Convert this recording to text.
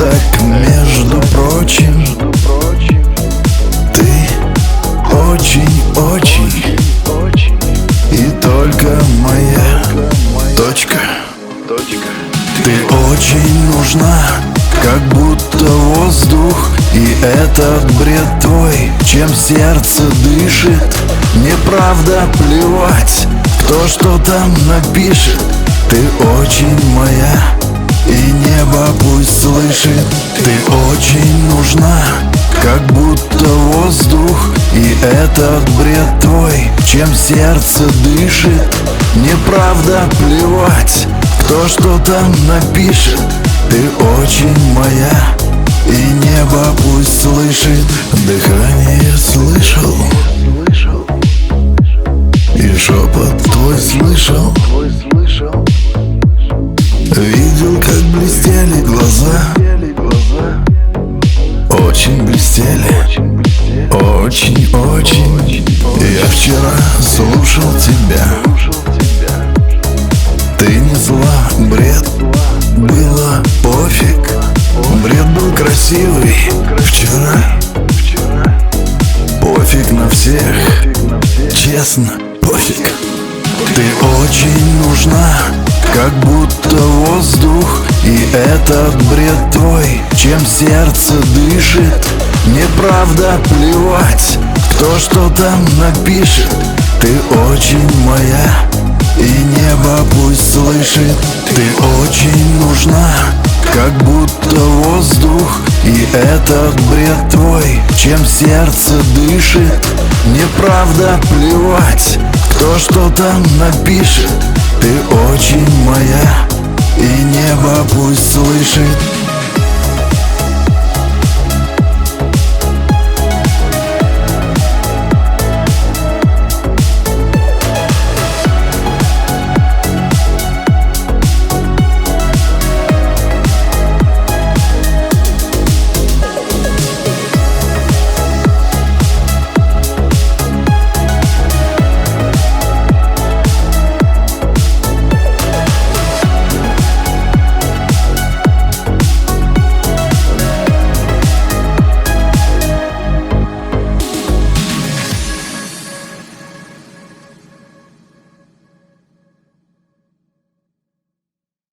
так, между прочим, ты очень-очень и только моя точка. Ты очень нужна, как будто воздух. И этот бред твой, чем сердце дышит. Мне правда плевать, кто что там напишет. Ты очень моя, и небо пусть слышит. Ты очень нужна, как будто воздух. И этот бред твой, чем сердце дышит. Мне правда плевать, кто что там напишет. Ты очень моя, и небо пусть слышит. Дыхание слышал, и шепот твой слышал. Видел, как блестели глаза. Очень блестели, очень-очень. Я вчера слушал тебя. Ты несла бред, было пофиг. Бред был красивый вчера. Пофиг на всех, честно, пофиг. Ты очень нужна, как будто воздух. И этот бред твой, чем сердце дышит. Мне правда плевать, кто что там напишет. Ты очень моя, и небо пусть слышит. Ты очень нужна, как будто воздух. И этот бред твой, чем сердце дышит. Мне правда плевать, кто что там напишет. Ты очень моя, и небо пусть слышит.